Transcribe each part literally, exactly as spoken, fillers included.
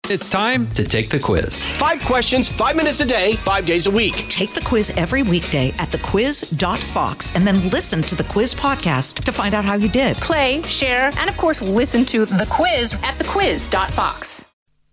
It's time to take the quiz. Five questions, five minutes a day, five days a week. Take the quiz every weekday at the quiz dot fox and then listen to the quiz podcast to find out how you did. Play, share, and of course, listen to the quiz at the quiz dot fox.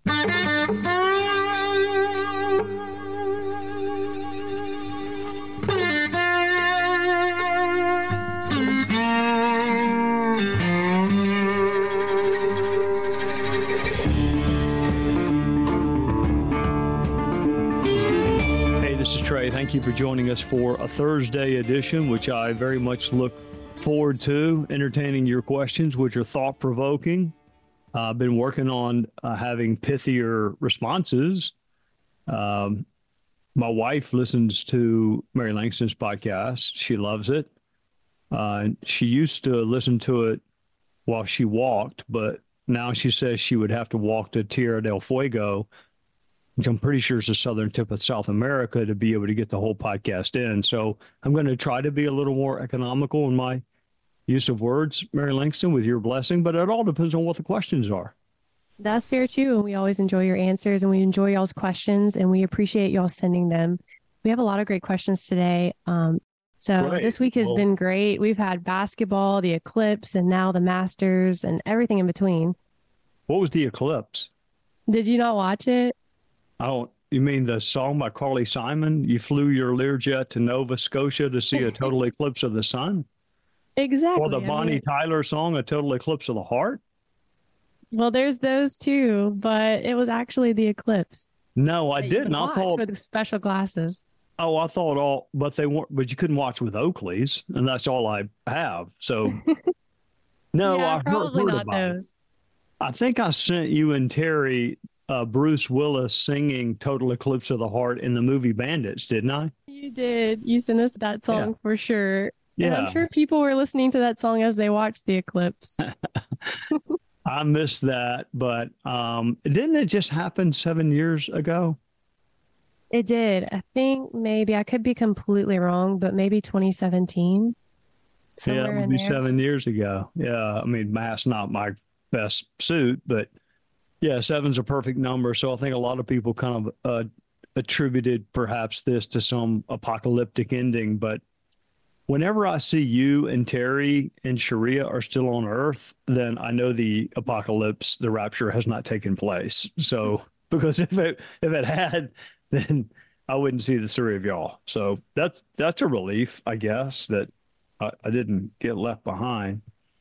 This is Trey. Thank you for joining us for a Thursday edition, which I very much look forward to, entertaining your questions, which are thought-provoking. Uh, I've been working on uh, having pithier responses. Um, my wife listens to Mary Langston's podcast. She loves it. Uh, she used to listen to it while she walked, but now she says she would have to walk to Tierra del Fuego, which I'm pretty sure is the southern tip of South America, to be able to get the whole podcast in. So I'm going to try to be a little more economical in my use of words, Mary Langston, with your blessing, but it all depends on what the questions are. That's fair too. We always enjoy your answers and we enjoy y'all's questions and we appreciate y'all sending them. We have a lot of great questions today. Um, so great. This week has well, been great. We've had basketball, the eclipse, and now the Masters and everything in between. What was the eclipse? Did you not watch it? I don't, you mean the song by Carly Simon? You flew your Learjet to Nova Scotia to see a total eclipse of the sun? Exactly. Or the Bonnie I mean, Tyler song, A Total Eclipse of the Heart? Well, there's those too, but it was actually the eclipse. No, I didn't. I thought with special glasses. Oh, I thought all, but they weren't, but you couldn't watch with Oakleys, and that's all I have. So, no, yeah, I heard, probably heard not about those. It. I think I sent you and Terry Uh, Bruce Willis singing Total Eclipse of the Heart in the movie Bandits, didn't I? You did. You sent us that song yeah. for sure. Yeah. And I'm sure people were listening to that song as they watched the eclipse. I missed that, but um, didn't it just happen seven years ago? It did. I think maybe, I could be completely wrong, but maybe twenty seventeen. Yeah, that would be there. seven years ago. Yeah, I mean, math's not my best suit, but yeah, seven's a perfect number. So I think a lot of people kind of uh, attributed perhaps this to some apocalyptic ending. But whenever I see you and Terry and Sharia are still on Earth, then I know the apocalypse, the rapture has not taken place. So because if it if it had, then I wouldn't see the three of y'all. So that's that's a relief, I guess, that I, I didn't get left behind.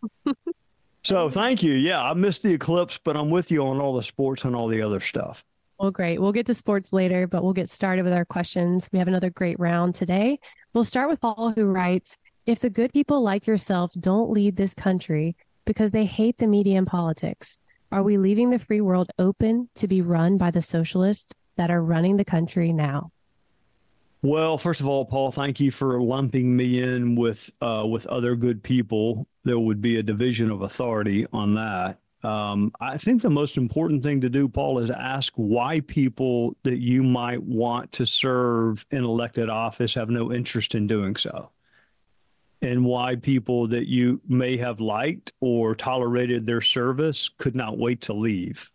So thank you. Yeah, I missed the eclipse, but I'm with you on all the sports and all the other stuff. Well, great. We'll get to sports later, but we'll get started with our questions. We have another great round today. We'll start with Paul, who writes, if the good people like yourself don't lead this country because they hate the media and politics, are we leaving the free world open to be run by the socialists that are running the country now? Well, first of all, Paul, thank you for lumping me in with uh, with other good people. There would be a division of authority on that. Um, I think the most important thing to do, Paul, is ask why people that you might want to serve in elected office have no interest in doing so, and why people that you may have liked or tolerated their service could not wait to leave.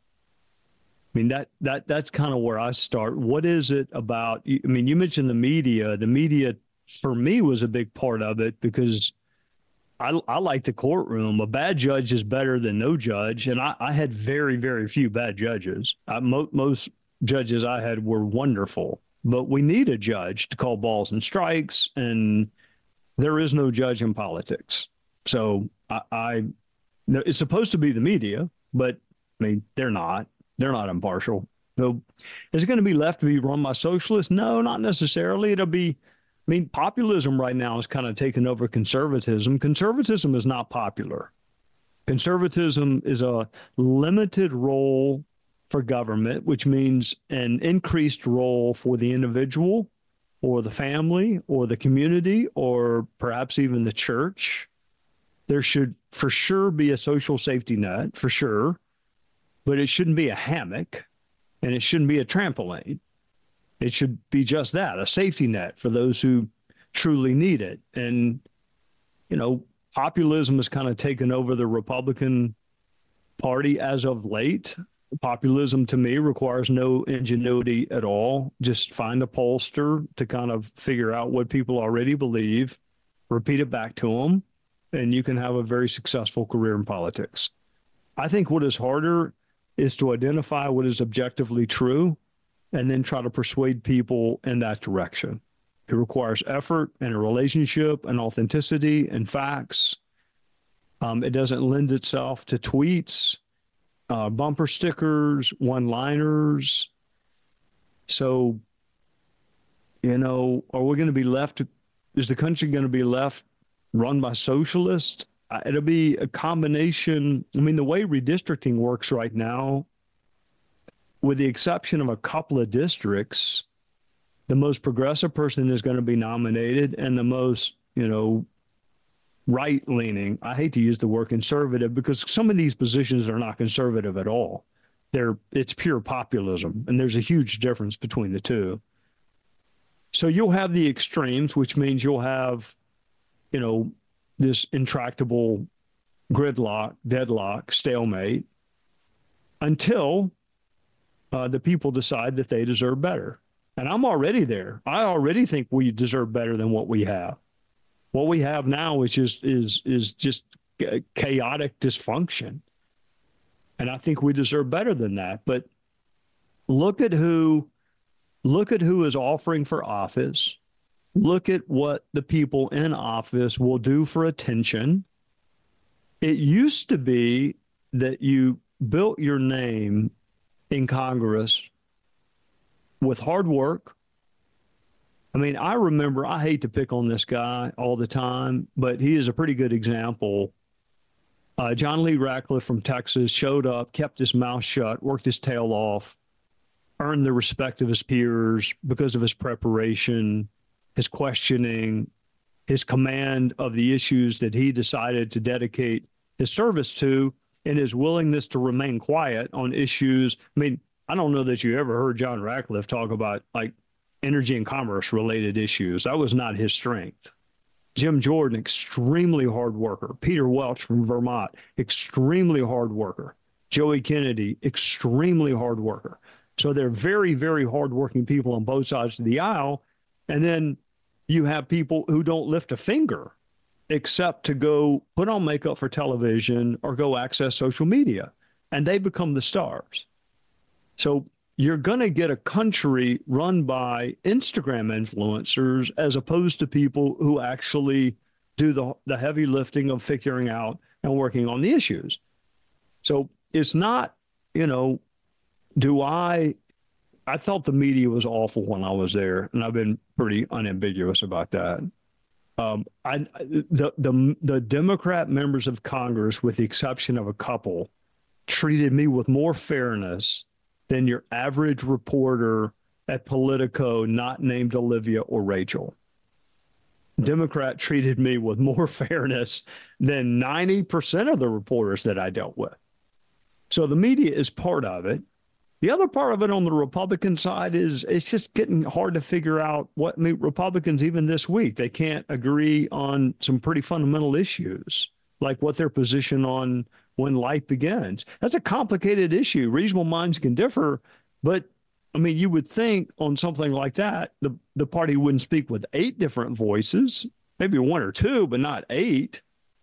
I mean, that that that's kind of where I start. What is it about? I mean, you mentioned the media. The media, for me, was a big part of it because I, I like the courtroom. A bad judge is better than no judge. And I, I had very, very few bad judges. I, mo- most judges I had were wonderful. But we need a judge to call balls and strikes. And there is no judge in politics. So I, I it's supposed to be the media, but I mean, they're not. They're not impartial. So is it going to be left to be run by socialists? No, not necessarily. It'll be, I mean, populism right now is kind of taking over conservatism. Conservatism is not popular. Conservatism is a limited role for government, which means an increased role for the individual or the family or the community or perhaps even the church. There should for sure be a social safety net, for sure. But it shouldn't be a hammock, and it shouldn't be a trampoline. It should be just that, a safety net for those who truly need it. And, you know, populism has kind of taken over the Republican Party as of late. populism to me requires no ingenuity at all. Just find a pollster to kind of figure out what people already believe, repeat it back to them, and you can have a very successful career in politics. I think what is harder is to identify what is objectively true and then try to persuade people in that direction. It requires effort and a relationship and authenticity and facts. Um, it doesn't lend itself to tweets, uh, bumper stickers, one-liners. So, you know, are we going to be left, is the country going to be left run by socialists? It'll be a combination. I mean, the way redistricting works right now, with the exception of a couple of districts, the most progressive person is going to be nominated, and the most, you know, right-leaning, I hate to use the word conservative, because some of these positions are not conservative at all. They're, it's pure populism, and there's a huge difference between the two. So you'll have the extremes, which means you'll have, you know, this intractable gridlock, deadlock, stalemate, until uh, the people decide that they deserve better. And I'm already there. I already think we deserve better than what we have. What we have now is just is is just chaotic dysfunction. And I think we deserve better than that. But look at who look at who is offering for office. Look at what the people in office will do for attention. It used to be that you built your name in Congress with hard work. I mean, I remember, I hate to pick on this guy all the time, but he is a pretty good example. Uh, John Lee Ratcliffe from Texas showed up, kept his mouth shut, worked his tail off, earned the respect of his peers because of his preparation, his questioning, his command of the issues that he decided to dedicate his service to, and his willingness to remain quiet on issues. I mean, I don't know that you ever heard John Ratcliffe talk about like energy and commerce related issues. That was not his strength. Jim Jordan, extremely hard worker. Peter Welch from Vermont, extremely hard worker. Joey Kennedy, extremely hard worker. So they're very, very hardworking people on both sides of the aisle. And then you have people who don't lift a finger except to go put on makeup for television or go access social media, and they become the stars. So you're going to get a country run by Instagram influencers as opposed to people who actually do the, the heavy lifting of figuring out and working on the issues. So it's not, you know, do I, I thought the media was awful when I was there, and I've been pretty unambiguous about that. Um, I, the, the, the Democrat members of Congress, with the exception of a couple, treated me with more fairness than your average reporter at Politico not named Olivia or Rachel. Democrat treated me with more fairness than ninety percent of the reporters that I dealt with. So the media is part of it. The other part of it on the Republican side is it's just getting hard to figure out what I mean, Republicans, even this week, they can't agree on some pretty fundamental issues, like what their position on when life begins. That's a complicated issue. Reasonable minds can differ, but I mean, you would think on something like that, the, the party wouldn't speak with eight different voices, maybe one or two, but not eight.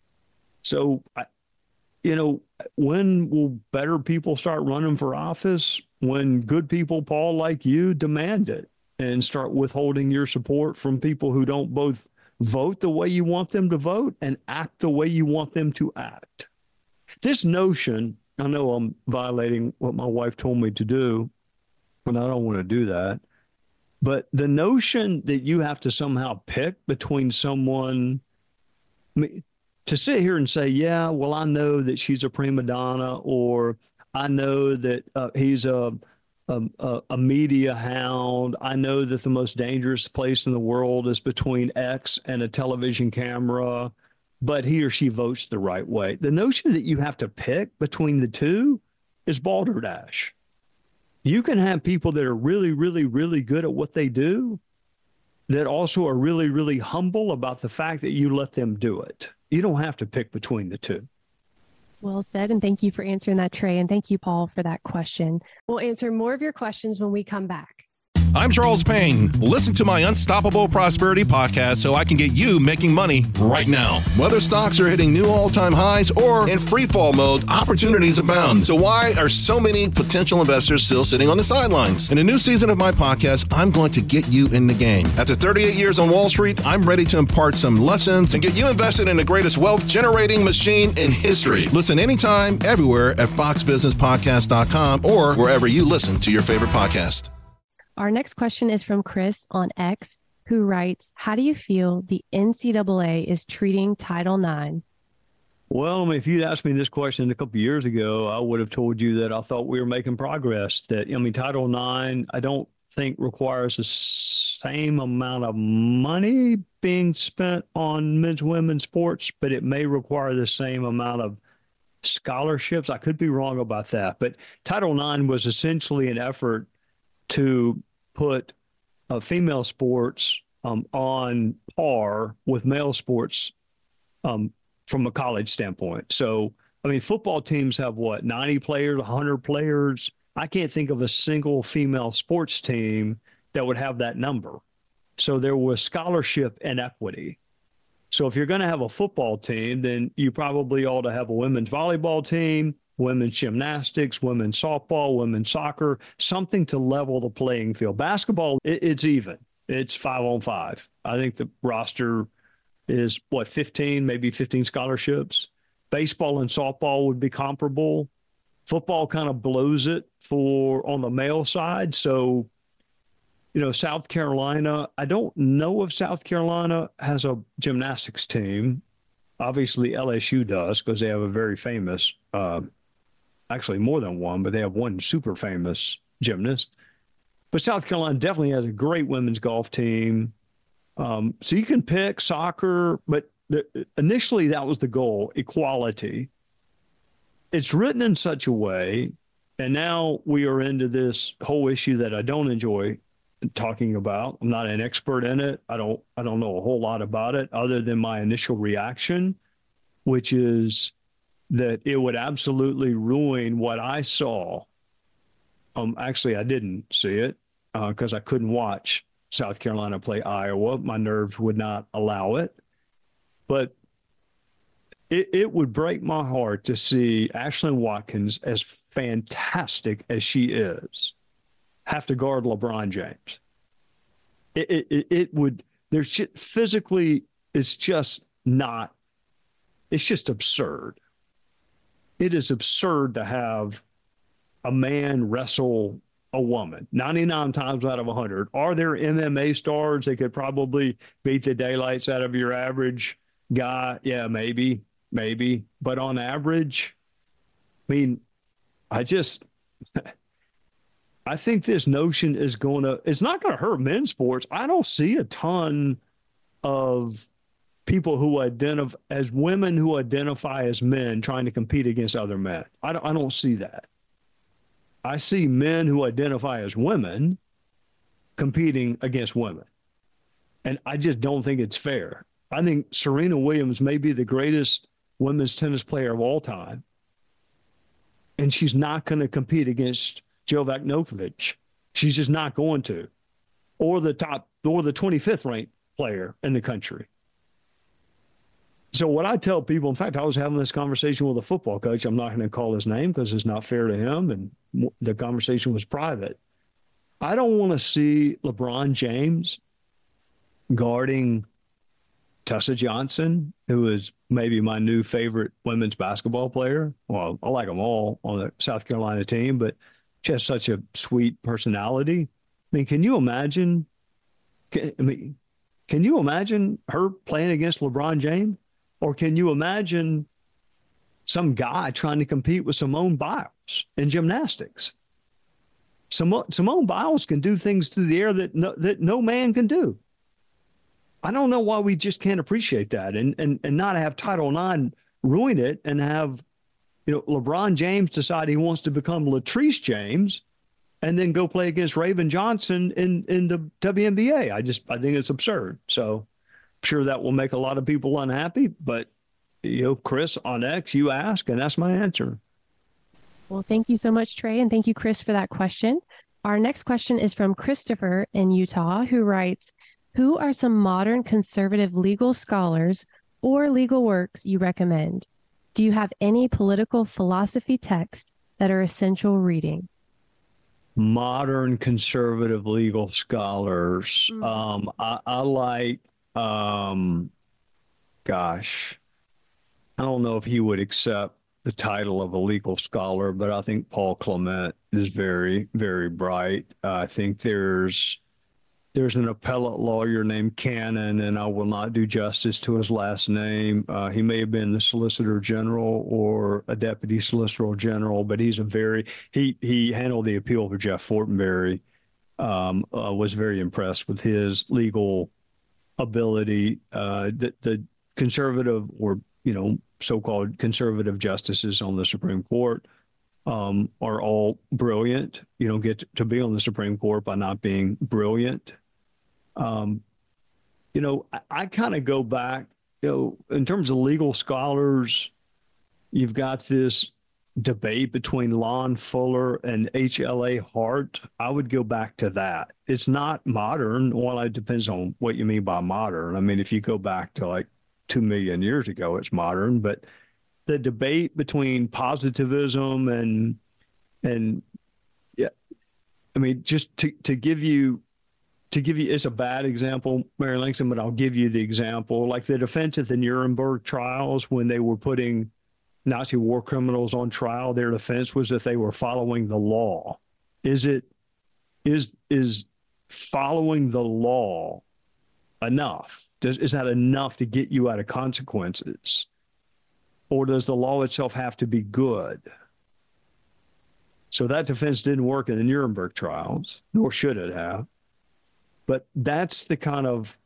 So, I, you know, when will better people start running for office? When good people, Paul, like you, demand it and start withholding your support from people who don't both vote the way you want them to vote and act the way you want them to act. This notion, I know I'm violating what my wife told me to do, and I don't want to do that, but the notion that you have to somehow pick between someone, I mean, to sit here and say, yeah, well, I know that she's a prima donna, or I know that uh, he's a, a a media hound. I know that the most dangerous place in the world is between X and a television camera, but he or she votes the right way. The notion that you have to pick between the two is balderdash. You can have people that are really, really, really good at what they do that also are really, really humble about the fact that you let them do it. You don't have to pick between the two. Well said. And thank you for answering that, Trey. And thank you, Paul, for that question. We'll answer more of your questions when we come back. I'm Charles Payne. Listen to my Unstoppable Prosperity podcast so I can get you making money right now. Whether stocks are hitting new all-time highs or in free fall mode, opportunities abound. So why are so many potential investors still sitting on the sidelines? In a new season of my podcast, I'm going to get you in the game. After thirty-eight years on Wall Street, I'm ready to impart some lessons and get you invested in the greatest wealth-generating machine in history. Listen anytime, everywhere at fox business podcast dot com or wherever you listen to your favorite podcast. Our next question is from Chris on X, who writes, how do you feel the N C double A is treating Title nine? Well, I mean, if you'd asked me this question a couple of years ago, I would have told you that I thought we were making progress. That, I mean, Title nine, I don't think requires the same amount of money being spent on men's and women's sports, but it may require the same amount of scholarships. I could be wrong about that. But Title nine was essentially an effort to put uh, female sports um, on par with male sports um, from a college standpoint. So, I mean, football teams have what, ninety players, one hundred players? I can't think of a single female sports team that would have that number. So there was scholarship inequity. So if you're going to have a football team, then you probably ought to have a women's volleyball team, women's gymnastics, women's softball, women's soccer, something to level the playing field. Basketball, it, it's even. It's five on five. I think the roster is, what, fifteen, maybe fifteen scholarships. Baseball and softball would be comparable. Football kind of blows it for on the male side. So, you know, South Carolina, I don't know if South Carolina has a gymnastics team. Obviously, L S U does because they have a very famous uh, actually more than one, but they have one super famous gymnast. But South Carolina definitely has a great women's golf team. Um, so you can pick soccer, but the, initially that was the goal, equality. It's written in such a way, and now we are into this whole issue that I don't enjoy talking about. I'm not an expert in it. I don't, I don't know a whole lot about it other than my initial reaction, which is that it would absolutely ruin what I saw. Um, actually, I didn't see it because uh, I couldn't watch South Carolina play Iowa. My nerves would not allow it. But it, it would break my heart to see Ashlyn Watkins, as fantastic as she is, have to guard LeBron James. It, it, it would, there's just, physically, it's just not, it's just absurd. It is absurd to have a man wrestle a woman ninety-nine times out of one hundred. Are there M M A stars that could probably beat the daylights out of your average guy? Yeah, maybe, maybe. But on average, I mean, I just, I think this notion is going to, it's not going to hurt men's sports. I don't see a ton of people who identify as women who identify as men trying to compete against other men. I don't, I don't see that. I see men who identify as women competing against women. And I just don't think it's fair. I think Serena Williams may be the greatest women's tennis player of all time. And she's not going to compete against Novak Djokovic. She's just not going to. Or the top, or the twenty-fifth ranked player in the country. So what I tell people, in fact, I was having this conversation with a football coach. I'm not going to call his name because it's not fair to him, and the conversation was private. I don't want to see LeBron James guarding Tessa Johnson, who is maybe my new favorite women's basketball player. Well, I like them all on the South Carolina team, but she has such a sweet personality. I mean, can you imagine? Can, I mean, can you imagine her playing against LeBron James? Or can you imagine some guy trying to compete with Simone Biles in gymnastics? Simone, Simone Biles can do things through the air that no, that no man can do. I don't know why we just can't appreciate that and, and, and not have Title nine ruin it and have, you know, LeBron James decide he wants to become Latrice James and then go play against Raven Johnson in, in the W N B A. I just, I think it's absurd. So, sure that will make a lot of people unhappy, but you know, Chris on X, you ask, and that's my answer. Well, thank you so much, Trey, and thank you, Chris, for that question. Our next question is from Christopher in Utah, who writes, who are some modern conservative legal scholars or legal works you recommend? Do you have any political philosophy texts that are essential reading? Modern conservative legal scholars. Mm. Um, I, I like, um, gosh, I don't know if he would accept the title of a legal scholar, but I think Paul Clement is very, very bright. Uh, I think there's there's an appellate lawyer named Cannon, and I will not do justice to his last name. Uh, he may have been the Solicitor General or a Deputy Solicitor General, but he's a very he he handled the appeal for Jeff Fortenberry. Um, uh, was very impressed with his legal ability. Uh, the, the conservative or you know so-called conservative justices on the Supreme Court um, are all brilliant. You don't get to be on the Supreme Court by not being brilliant. Um, you know, I, I kind of go back, you know, in terms of legal scholars, you've got this debate between Lon Fuller and H L A Hart. I would go back to that. It's not modern. Well, it depends on what you mean by modern. I mean, if you go back to like two million years ago, it's modern, but the debate between positivism and, and yeah, I mean, just to, to give you, to give you, it's a bad example, Mary Langston, but I'll give you the example, like the defense at the Nuremberg trials, when they were putting Nazi war criminals on trial, their defense was that they were following the law. Is it, is, is following the law enough? Does, is that enough to get you out of consequences? Or does the law itself have to be good? So that defense didn't work in the Nuremberg trials, nor should it have. But that's the kind of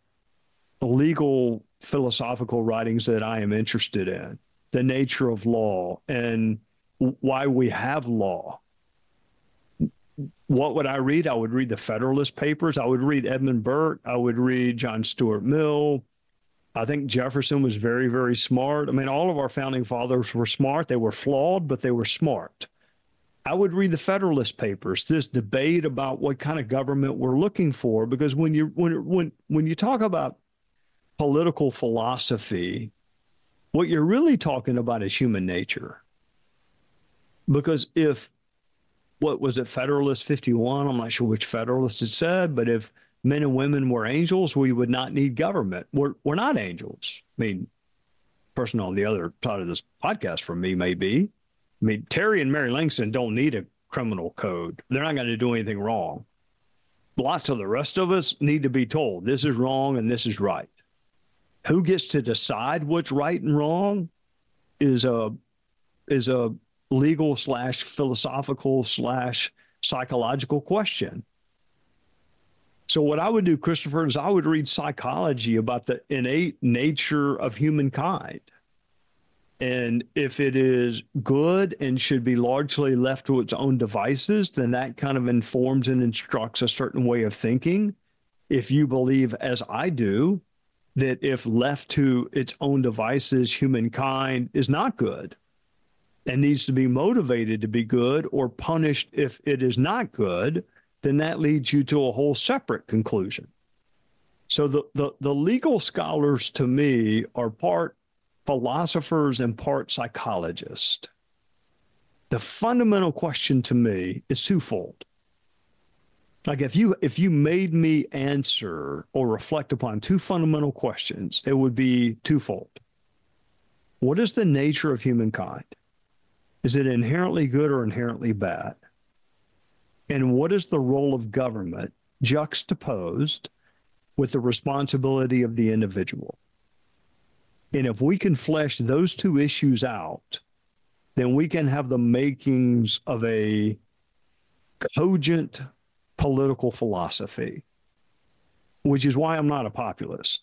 legal philosophical writings that I am interested in, the nature of law and why we have law. What would I read? I would read the Federalist Papers. I would read Edmund Burke. I would read John Stuart Mill. I think Jefferson was very, very smart. I mean, all of our founding fathers were smart. They were flawed, but they were smart. I would read the Federalist Papers, this debate about what kind of government we're looking for, because when you when when when you talk about political philosophy, what you're really talking about is human nature. Because if, what was it, Federalist fifty-one, I'm not sure which Federalist it said, but if men and women were angels, we would not need government. We're we're not angels. I mean, person on the other side of this podcast from me may be. I mean, Terry and Mary Langston don't need a criminal code. They're not going to do anything wrong. Lots of the rest of us need to be told this is wrong and this is right. Who gets to decide what's right and wrong is a is a legal slash philosophical slash psychological question. So what I would do, Christopher, is I would read psychology about the innate nature of humankind. And if it is good and should be largely left to its own devices, then that kind of informs and instructs a certain way of thinking. If you believe, as I do, that if left to its own devices, humankind is not good and needs to be motivated to be good or punished if it is not good, then that leads you to a whole separate conclusion. So the, the, the legal scholars, to me, are part philosophers and part psychologists. The fundamental question to me is twofold. Like if you if you made me answer or reflect upon two fundamental questions, it would be twofold. What is the nature of humankind? Is it inherently good or inherently bad? And what is the role of government juxtaposed with the responsibility of the individual? And if we can flesh those two issues out, then we can have the makings of a cogent political philosophy, which is why I'm not a populist.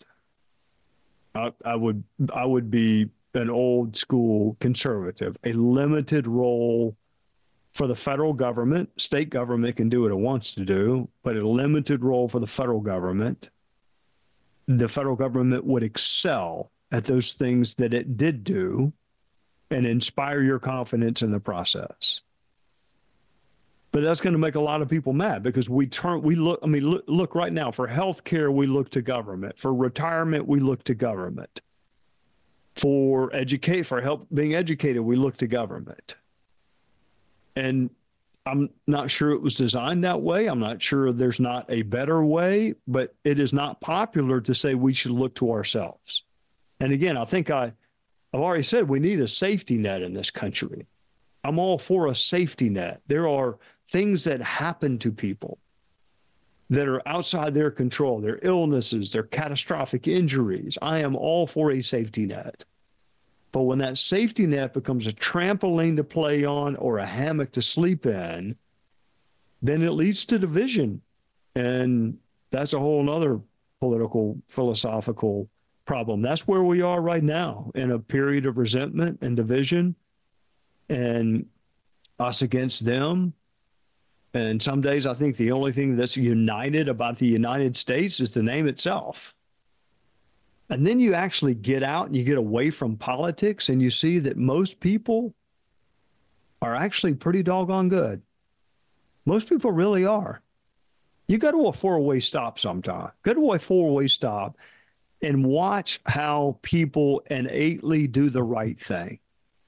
I, I would I would be an old school conservative, a limited role for the federal government. State government can do what it wants to do, but a limited role for the federal government. The federal government would excel at those things that it did do and inspire your confidence in the process. But that's going to make a lot of people mad because we turn, we look, I mean, look, look right now for healthcare, we look to government. For retirement, we look to government. For educate, for help being educated, we look to government. And I'm not sure it was designed that way. I'm not sure there's not a better way, but it is not popular to say we should look to ourselves. And again, I think I, I've already said we need a safety net in this country. I'm all for a safety net. There are things that happen to people that are outside their control, their illnesses, their catastrophic injuries. I am all for a safety net. But when that safety net becomes a trampoline to play on or a hammock to sleep in, then it leads to division. And that's a whole other political, philosophical problem. That's where we are right now, in a period of resentment and division, and us against them. And some days I think the only thing that's united about the United States is the name itself. And then you actually get out and you get away from politics and you see that most people are actually pretty doggone good. Most people really are. You go to a four-way stop sometime. Go to a four-way stop and watch how people innately do the right thing.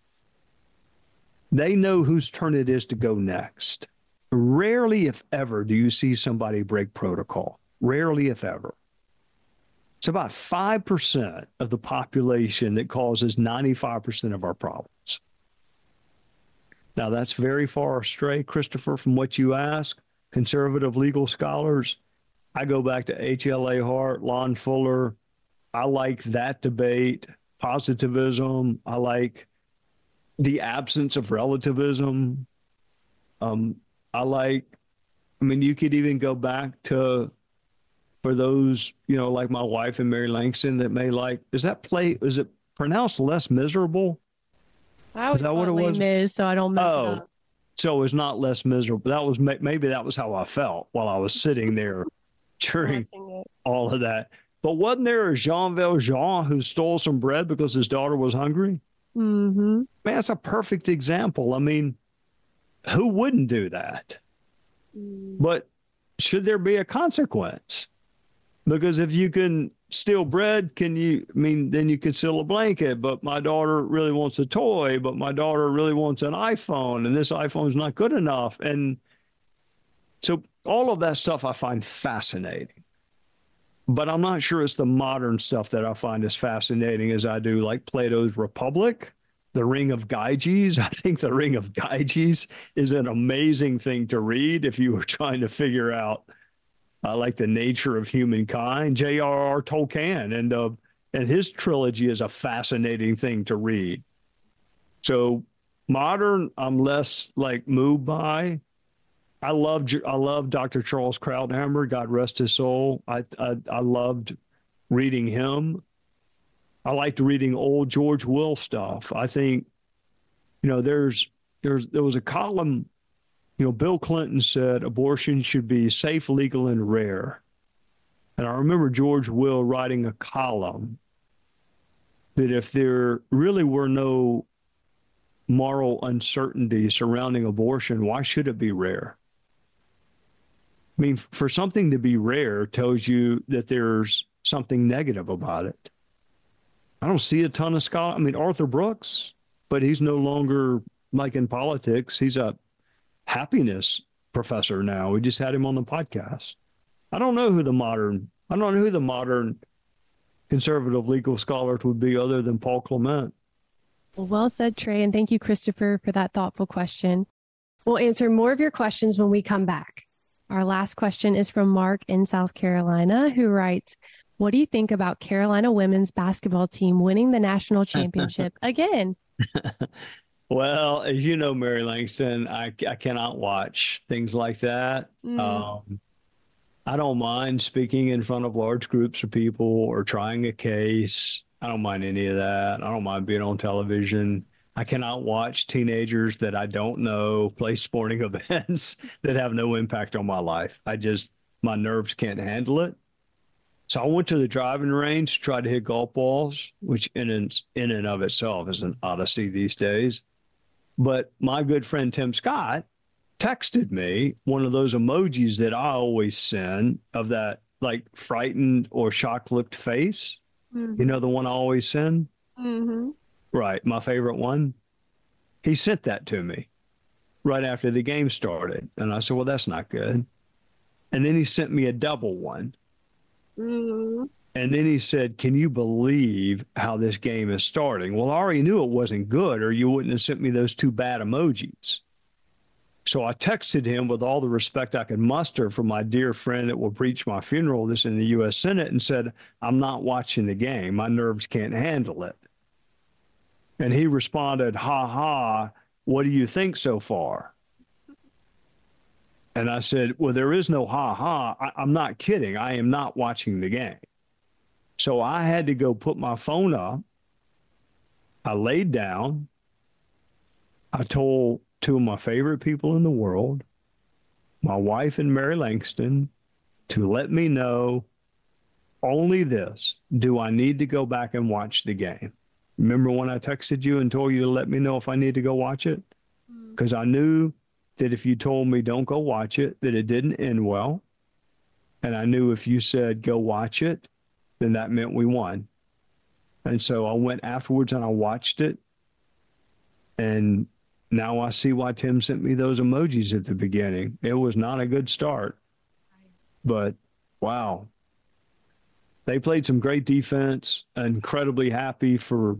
They know whose turn it is to go next. Rarely, if ever, do you see somebody break protocol. Rarely, if ever. It's about five percent of the population that causes ninety-five percent of our problems. Now, that's very far astray, Christopher, from what you ask. Conservative legal scholars, I go back to H L A Hart, Lon Fuller. I like that debate, positivism. I like the absence of relativism. Um, I like, I mean, you could even go back to, for those, you know, like my wife and Mary Langston that may like, is that play, is it pronounced Les Miserable? I was Is that what it was? Miz, so I don't mess Oh, it up. so it's not Les Miserable. That was, maybe that was how I felt while I was sitting there during all of that. But wasn't there a Jean Valjean who stole some bread because his daughter was hungry? Mm-hmm. Man, that's a perfect example. I mean, who wouldn't do that? Mm. But should there be a consequence? Because if you can steal bread, can you, I mean, then you can steal a blanket, but my daughter really wants a toy, but my daughter really wants an iPhone, and this iPhone's not good enough. And so all of that stuff I find fascinating. But I'm not sure it's the modern stuff that I find as fascinating as I do, like Plato's Republic, The Ring of Gyges. I think The Ring of Gyges is an amazing thing to read if you were trying to figure out uh, like the nature of humankind. J R R Tolkien and uh, and his trilogy is a fascinating thing to read. So modern, I'm less like moved by. I loved I loved Doctor Charles Krauthammer, God rest his soul. I, I I loved reading him. I liked reading old George Will stuff. I think, you know, there's there's there was a column, you know, Bill Clinton said abortion should be safe, legal, and rare. And I remember George Will writing a column that if there really were no moral uncertainty surrounding abortion, why should it be rare? I mean, for something to be rare tells you that there's something negative about it. I don't see a ton of scholars. I mean, Arthur Brooks, but he's no longer like in politics. He's a happiness professor now. We just had him on the podcast. I don't know who the modern, I don't know who the modern conservative legal scholars would be other than Paul Clement. Well, well said, Trey. And thank you, Christopher, for that thoughtful question. We'll answer more of your questions when we come back. Our last question is from Mark in South Carolina, who writes, what do you think about Carolina women's basketball team winning the national championship again? Well, as you know, Mary Langston, I, I cannot watch things like that. Mm. Um, I don't mind speaking in front of large groups of people or trying a case. I don't mind any of that. I don't mind being on television. I cannot watch teenagers that I don't know play sporting events that have no impact on my life. I just, my nerves can't handle it. So I went to the driving range to try to hit golf balls, which in and, in and of itself is an odyssey these days. But my good friend Tim Scott texted me one of those emojis that I always send of that like frightened or shock-looked face. Mm-hmm. You know, the one I always send? Mm-hmm. Right, my favorite one. He sent that to me right after the game started. And I said, well, that's not good. And then he sent me a double one. Mm-hmm. And then he said, can you believe how this game is starting? Well, I already knew it wasn't good, or you wouldn't have sent me those two bad emojis. So I texted him with all the respect I could muster for my dear friend that will preach my funeral, this in the U S Senate, and said, I'm not watching the game. My nerves can't handle it. And he responded, ha ha, what do you think so far? And I said, well, there is no ha ha. I, I'm not kidding. I am not watching the game. So I had to go put my phone up. I laid down. I told two of my favorite people in the world, my wife and Mary Langston, to let me know only this: do I need to go back and watch the game? Remember when I texted you and told you to let me know if I need to go watch it? Because I knew that if you told me don't go watch it, that it didn't end well. And I knew if you said go watch it, then that meant we won. And so I went afterwards and I watched it. And now I see why Tim sent me those emojis at the beginning. It was not a good start. But, wow. They played some great defense. Incredibly happy for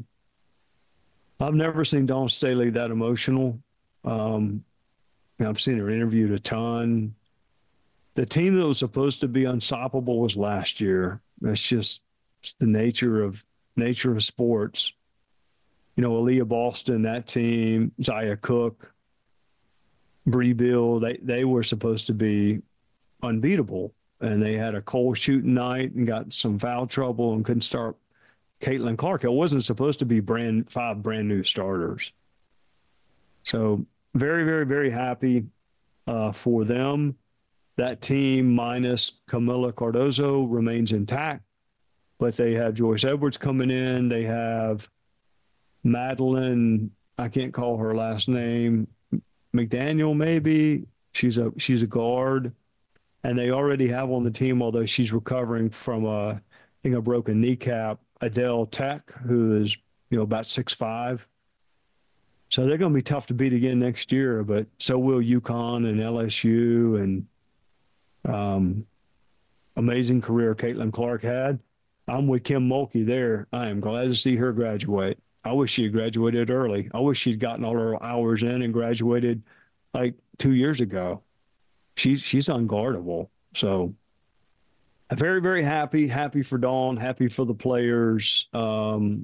– I've never seen Dawn Staley that emotional. Um, I've seen her interviewed a ton. The team that was supposed to be unstoppable was last year. That's just the nature of nature of sports. You know, Aaliyah Boston, that team, Zaya Cook, Bree Bill, they, they were supposed to be unbeatable. And they had a cold shooting night and got some foul trouble and couldn't start Caitlin Clark. It wasn't supposed to be brand five brand new starters. So very, very, very happy uh, for them. That team minus Camila Cardozo remains intact, but they have Joyce Edwards coming in. They have Madeline, I can't call her last name, McDaniel maybe. She's a she's a guard. And they already have on the team, although she's recovering from a, I think a broken kneecap, Adele Tech, who is, you know, about six five. So they're going to be tough to beat again next year, but so will UConn and L S U, and um, amazing career Caitlin Clark had. I'm with Kim Mulkey there. I am glad to see her graduate. I wish she had graduated early. I wish she'd gotten all her hours in and graduated like two years ago. She's she's unguardable. So I'm very, very happy, happy for Dawn, happy for the players. Um,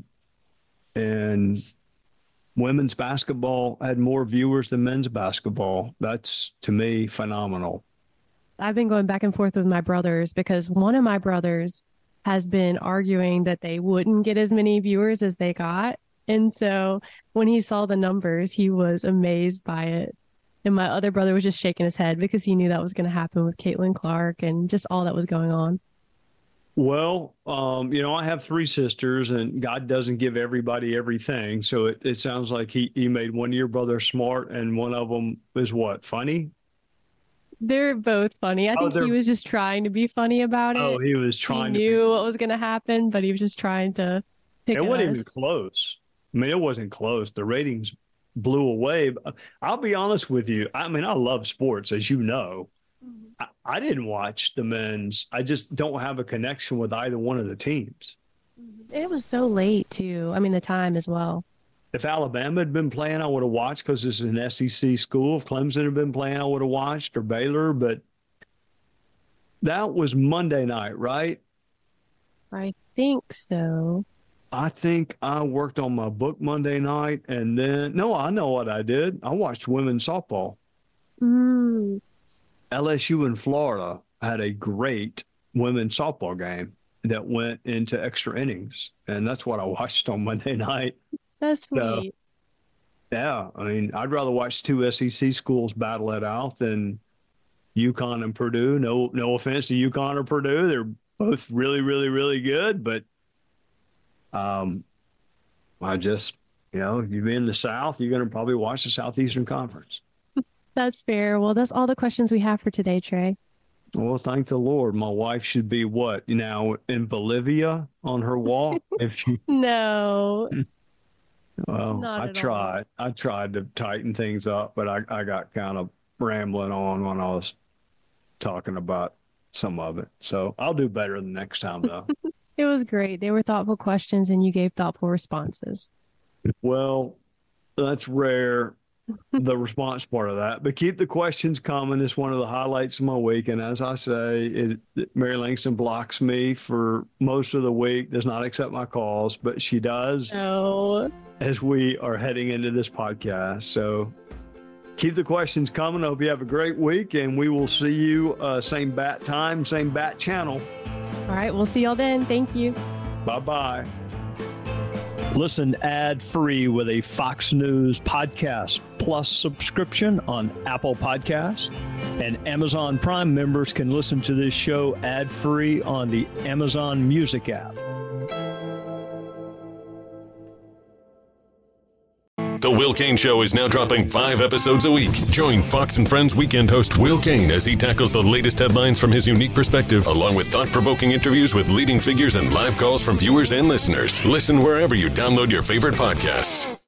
and women's basketball had more viewers than men's basketball. That's, to me, phenomenal. I've been going back and forth with my brothers because one of my brothers has been arguing that they wouldn't get as many viewers as they got. And so when he saw the numbers, he was amazed by it. And my other brother was just shaking his head because he knew that was going to happen with Caitlin Clark and just all that was going on. Well, um, you know, I have three sisters, and God doesn't give everybody everything. So it, it sounds like he, he made one of your brothers smart, and one of them is what, funny? They're both funny. I oh, think he was just trying to be funny about it. Oh, he was trying he to. He knew what was going to happen, but he was just trying to pick It wasn't us. even close. I mean, it wasn't close. The ratings blew away. I'll be honest with you. I mean, I love sports, as you know. Mm-hmm. I, I didn't watch the men's. I just don't have a connection with either one of the teams. It was so late, too. I mean, the time as well. If Alabama had been playing, I would have watched because this is an S E C school. If Clemson had been playing, I would have watched, or Baylor. But that was Monday night, right? I think so. I think I worked on my book Monday night, and then, no, I know what I did. I watched women's softball. Mm. L S U in Florida had a great women's softball game that went into extra innings, and that's what I watched on Monday night. That's sweet. So, yeah, I mean, I'd rather watch two S E C schools battle it out than UConn and Purdue. No, no offense to UConn or Purdue. They're both really, really, really good. But um, I just, you know, if you're in the South, you're going to probably watch the Southeastern Conference. That's fair. Well, that's all the questions we have for today, Trey. Well, thank the Lord. My wife should be what, you know, in Bolivia on her walk? If she No. Well, Not I at tried. I tried to tighten things up, but I, I got kind of rambling on when I was talking about some of it. So I'll do better the next time, though. It was great. They were thoughtful questions and you gave thoughtful responses. Well, that's rare, the response part of that. But keep the questions coming. It's one of the highlights of my week. And as I say, it, it, Mary Langston blocks me for most of the week, does not accept my calls, but she does No. as we are heading into this podcast. So keep the questions coming. I hope you have a great week, and we will see you uh, same bat time, same bat channel. All right. We'll see y'all then. Thank you. Bye-bye. Listen ad-free with a Fox News Podcast Plus subscription on Apple Podcasts, and Amazon Prime members can listen to this show ad-free on the Amazon Music app. The Will Cain Show is now dropping five episodes a week. Join Fox and Friends weekend host Will Cain as he tackles the latest headlines from his unique perspective, along with thought-provoking interviews with leading figures and live calls from viewers and listeners. Listen wherever you download your favorite podcasts.